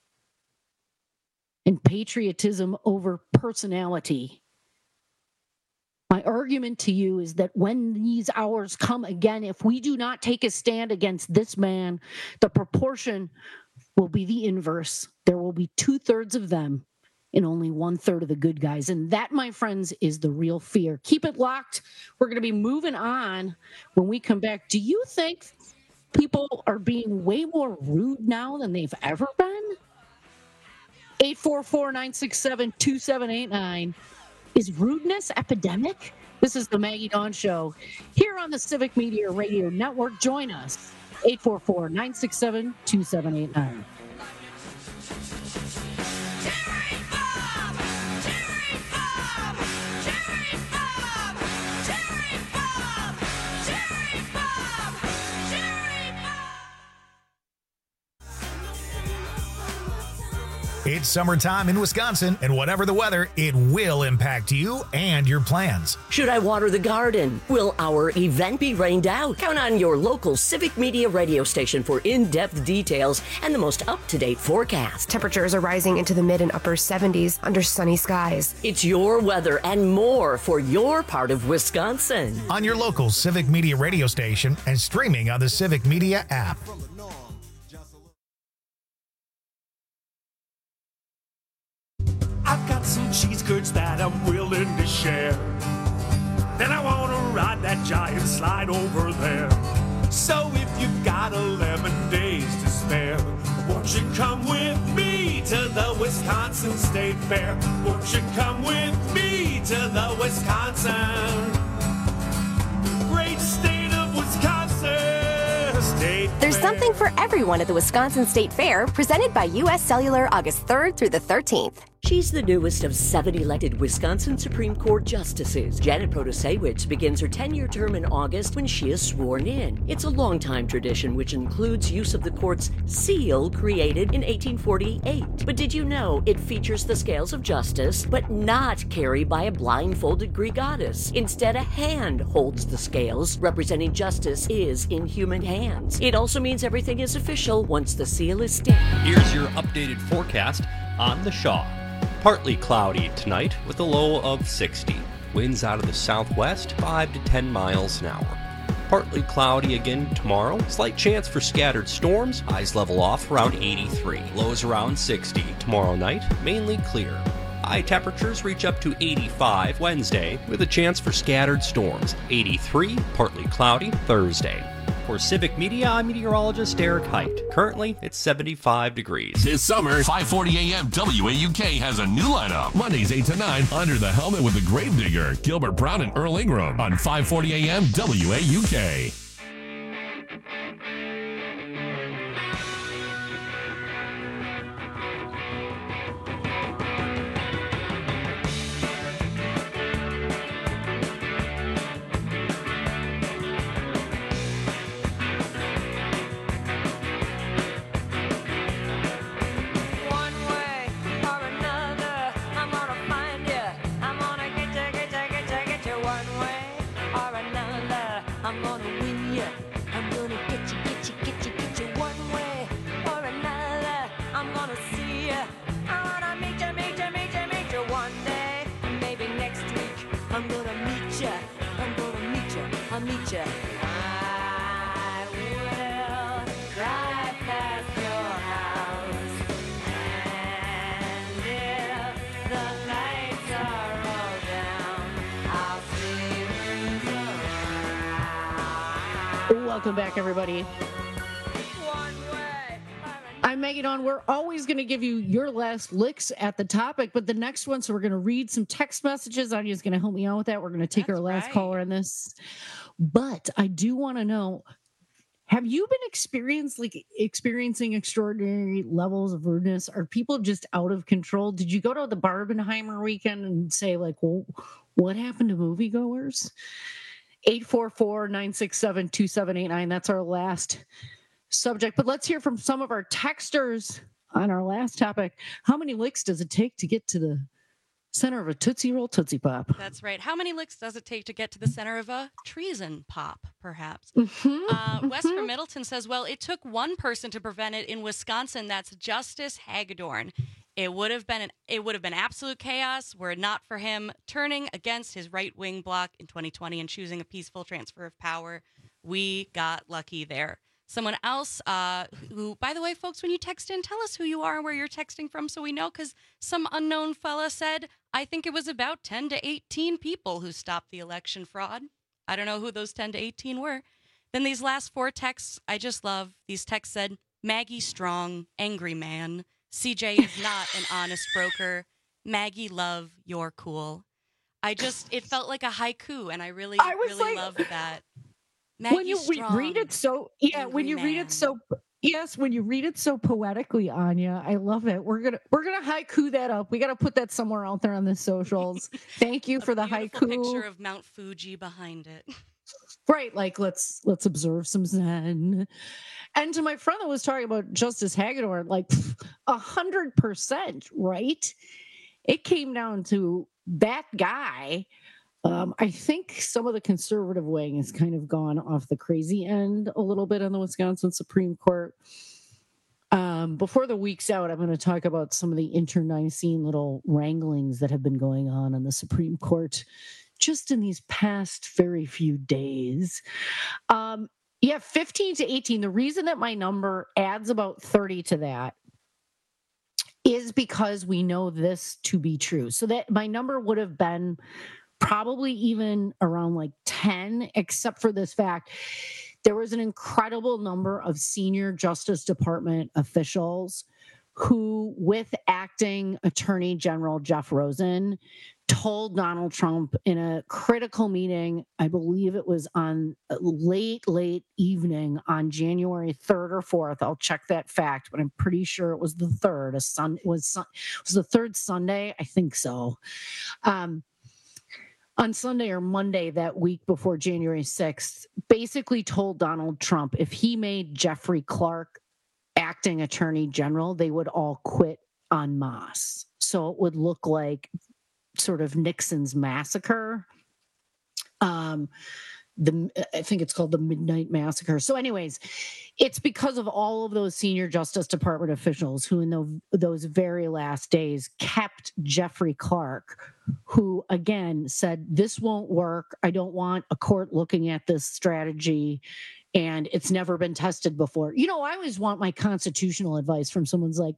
and patriotism over personality. My argument to you is that when these hours come again, if we do not take a stand against this man, the proportion will be the inverse. There will be two-thirds of them and only one-third of the good guys. And that, my friends, is the real fear. Keep it locked. We're going to be moving on when we come back. Do you think people are being way more rude now than they've ever been? eight four four, nine six seven, two seven eight nine. Is rudeness epidemic? This is the Maggie Dawn Show here on the Civic Media Radio Network. Join us, eight four four, nine six seven, two seven eight nine. It's summertime in Wisconsin, and whatever the weather, it will impact you and your plans. Should I water the garden? Will our event be rained out? Count on your local Civic Media radio station for in-depth details and the most up-to-date forecast. Temperatures are rising into the mid and upper seventies under sunny skies. It's your weather and more for your part of Wisconsin. On your local Civic Media radio station and streaming on the Civic Media app. I've got some cheese curds that I'm willing to share. Then I want to ride that giant slide over there. So if you've got eleven days to spare, Wisconsin State Fair. Won't you come with me to the Wisconsin? Great state of Wisconsin State There's Fair. something for everyone at the Wisconsin State Fair, presented by U S Cellular August third through the thirteenth. She's the newest of seven elected Wisconsin Supreme Court justices. Janet Protasiewicz begins her ten-year term in August when she is sworn in. It's a long-time tradition which includes use of the court's seal created in eighteen forty-eight. But did you know it features the scales of justice, but not carried by a blindfolded Greek goddess? Instead, a hand holds the scales, representing justice is in human hands. It also means everything is official once the seal is stamped. Here's your updated forecast on the Shaw. Partly cloudy tonight with a low of sixty. Winds out of the southwest, five to ten miles an hour. Partly cloudy again tomorrow. Slight chance for scattered storms. Highs level off around eighty-three. Lows around sixty. Tomorrow night, mainly clear. High temperatures reach up to eighty-five Wednesday with a chance for scattered storms. eighty-three, partly cloudy Thursday. For Civic Media, I'm meteorologist Derek Height. Currently, it's seventy-five degrees. This summer, five forty A M W A U K has a new lineup. Mondays eight to nine, Under the Helmet with the Gravedigger, Gilbert Brown and Earl Ingram on five forty A M W A U K. Welcome back, everybody. I'm Megan on. We're always going to give you your last licks at the topic, but the next one, so we're going to read some text messages. Anya's going to help me out with that. We're going to take That's our last right. caller on this. But I do want to know, have you been experienced, like, experiencing extraordinary levels of rudeness? Are people just out of control? Did you go to the Barbenheimer weekend and say, like, well, what happened to moviegoers? eight four four, nine six seven, two seven eight nine. That's our last subject. But let's hear from some of our texters on our last topic. How many licks does it take to get to the center of a Tootsie Roll Tootsie Pop? That's right. How many licks does it take to get to the center of a treason pop, perhaps? Mm-hmm, uh, mm-hmm. Wes from Middleton says, well, it took one person to prevent it in Wisconsin. That's Justice Hagedorn. It would have been an, it would have been absolute chaos were it not for him turning against his right-wing bloc in twenty twenty and choosing a peaceful transfer of power. We got lucky there. Someone else uh, who, by the way, folks, when you text in, tell us who you are and where you're texting from so we know, because some unknown fella said, I think it was about ten to eighteen people who stopped the election fraud. I don't know who those ten to eighteen were. Then these last four texts, I just love. These texts said, Maggie Strong, angry man. C J is not an honest broker. Maggie Love, you're cool. I just, it felt like a haiku, and I really, I was really like, loved that. Maggie when you Strong, read it so, yeah, when you man. read it so, yes, when you read it so poetically, Anya, I love it. We're gonna, we're gonna haiku that up. We got to put that somewhere out there on the socials. Thank you for the haiku. Picture of Mount Fuji behind it. Right, like let's let's observe some Zen. And to my friend that was talking about Justice Hagedorn, like a hundred percent, right? It came down to that guy. Um, I think some of the conservative wing has kind of gone off the crazy end a little bit on the Wisconsin Supreme Court. Um, before the week's out, I'm going to talk about some of the internecine little wranglings that have been going on in the Supreme Court just in these past very few days. Um, yeah, fifteen to eighteen. The reason that my number adds about thirty to that is because we know this to be true. So that my number would have been probably even around like ten, except for this fact. There was an incredible number of senior Justice Department officials who, with acting Attorney General Jeff Rosen, told Donald Trump in a critical meeting, I believe it was on late, late evening on January third or fourth. I'll check that fact, but I'm pretty sure it was the third. A sun was sun, was the third Sunday, I think so. Um, on Sunday or Monday that week before January sixth, basically told Donald Trump if he made Jeffrey Clark acting Attorney General, they would all quit en masse. So it would look like sort of Nixon's massacre. Um, the I think it's called the Midnight Massacre. So anyways, it's because of all of those senior Justice Department officials who in the, those very last days kept Jeffrey Clark, who again said, this won't work. I don't want a court looking at this strategy, and it's never been tested before. You know, I always want my constitutional advice from someone's like,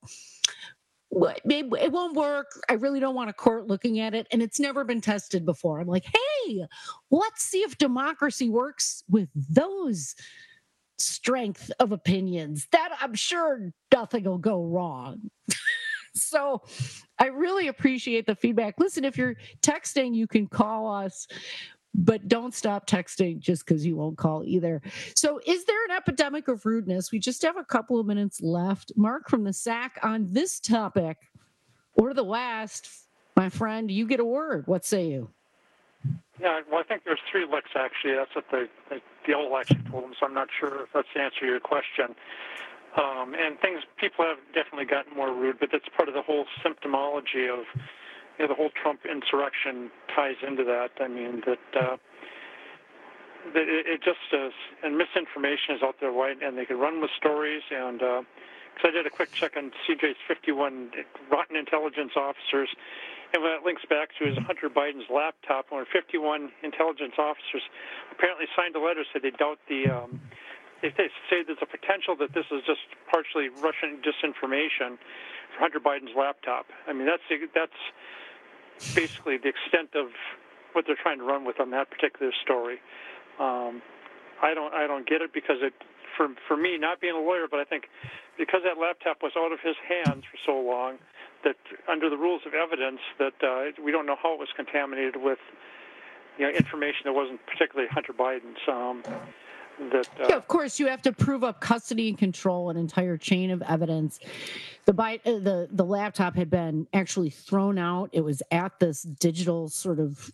it won't work. I really don't want a court looking at it, and it's never been tested before. I'm like, hey, let's see if democracy works with those strength of opinions. That I'm sure nothing will go wrong. So I really appreciate the feedback. Listen, if you're texting, you can call us, but don't stop texting just because you won't call either. So is there an epidemic of rudeness? We just have a couple of minutes left. Mark from the S A C on this topic or the last, my friend, you get a word. What say you? Yeah, well, I think there's three licks, actually. That's what the, the, the old actually told them, so I'm not sure if that's the answer to your question. Um, and things, people have definitely gotten more rude, but that's part of the whole symptomology of, you know, the whole Trump insurrection ties into that. I mean, that, uh, that it, it just is, and misinformation is out there, right? And they can run with stories. And because uh, I did a quick check on C J's fifty-one rotten intelligence officers, and what that links back to is Hunter Biden's laptop, where fifty-one intelligence officers apparently signed a letter said they doubt the. Um, if they say there's a potential that this is just partially Russian disinformation for Hunter Biden's laptop. I mean, that's that's. basically the extent of what they're trying to run with on that particular story. Um, I don't I don't get it because it for for me, not being a lawyer, but I think because that laptop was out of his hands for so long, that under the rules of evidence, that uh, we don't know how it was contaminated with, you know, information that wasn't particularly Hunter Biden's. Um, That, uh, yeah, of course, you have to prove up custody and control, an entire chain of evidence. The the the laptop had been actually thrown out. It was at this digital sort of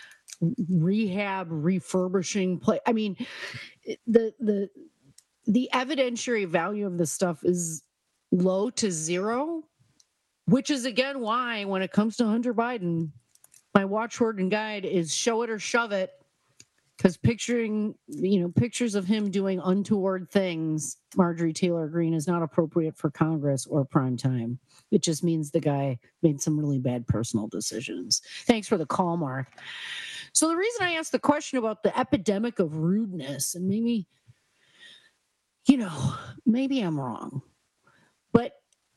rehab refurbishing place. I mean, the the the evidentiary value of this stuff is low to zero, which is again why when it comes to Hunter Biden, my watchword and guide is show it or shove it. Because picturing, you know, pictures of him doing untoward things, Marjorie Taylor Greene, is not appropriate for Congress or prime time. It just means the guy made some really bad personal decisions. Thanks for the call, Mark. So the reason I asked the question about the epidemic of rudeness, and maybe, you know, maybe I'm wrong, but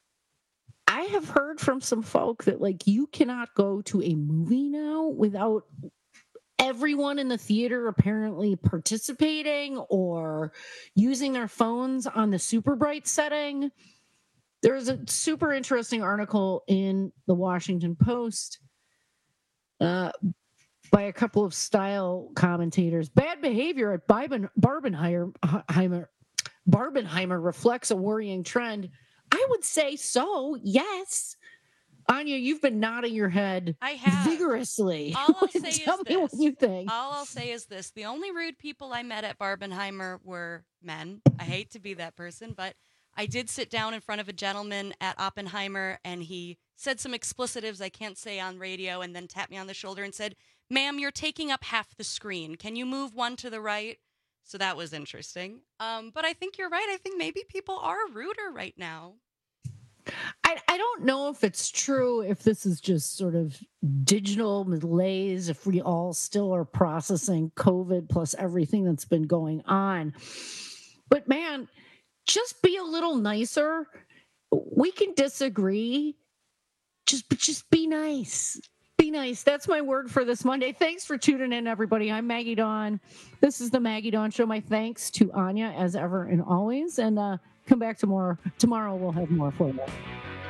I have heard from some folk that, like, you cannot go to a movie now without everyone in the theater apparently participating or using their phones on the super bright setting. There's a super interesting article in the Washington Post uh, by a couple of style commentators. Bad behavior at Barben, Barbenheimer, Barbenheimer reflects a worrying trend. I would say so, yes. Anya, you've been nodding your head I have. vigorously. All I'll say Tell is me this. what you think. All I'll say is this. The only rude people I met at Barbenheimer were men. I hate to be that person, but I did sit down in front of a gentleman at Oppenheimer, and he said some explicitives I can't say on radio, and then tapped me on the shoulder and said, "Ma'am, you're taking up half the screen. Can you move one to the right?" So that was interesting. Um, but I think you're right. I think maybe people are ruder right now. I, I don't know if it's true, if this is just sort of digital malaise, if we all still are processing COVID plus everything that's been going on. But man, just be a little nicer. We can disagree. Just, just be nice. Be nice. That's my word for this Monday. Thanks for tuning in, everybody. I'm Maggie Dawn. This is the Maggie Dawn Show. My thanks to Anya, as ever and always. And uh, come back tomorrow. Tomorrow we'll have more for you.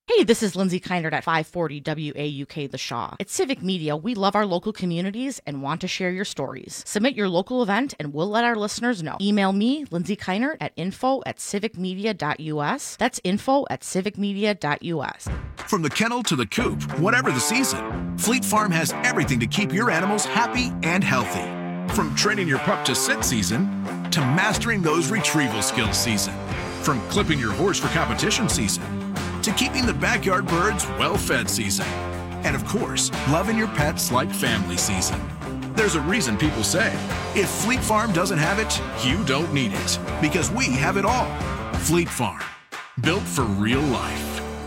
Hey, this is Lindsay Keinert at five forty W A U K The Shaw. At Civic Media, we love our local communities and want to share your stories. Submit your local event and we'll let our listeners know. Email me, Lindsay Keinert, at info at civicmedia dot u s. That's info at civicmedia dot u s. From the kennel to the coop, whatever the season, Fleet Farm has everything to keep your animals happy and healthy. From training your pup to sit season, to mastering those retrieval skills season. From clipping your horse for competition season, to keeping the backyard birds well-fed season. And of course, loving your pets like family season. There's a reason people say, if Fleet Farm doesn't have it, you don't need it. Because we have it all. Fleet Farm, built for real life.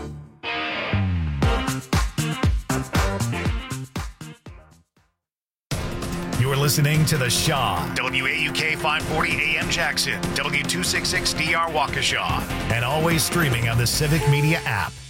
You're listening to The Shaw, W A U K five forty A M Jackson, W two sixty-six D R Waukesha, and always streaming on the Civic Media app.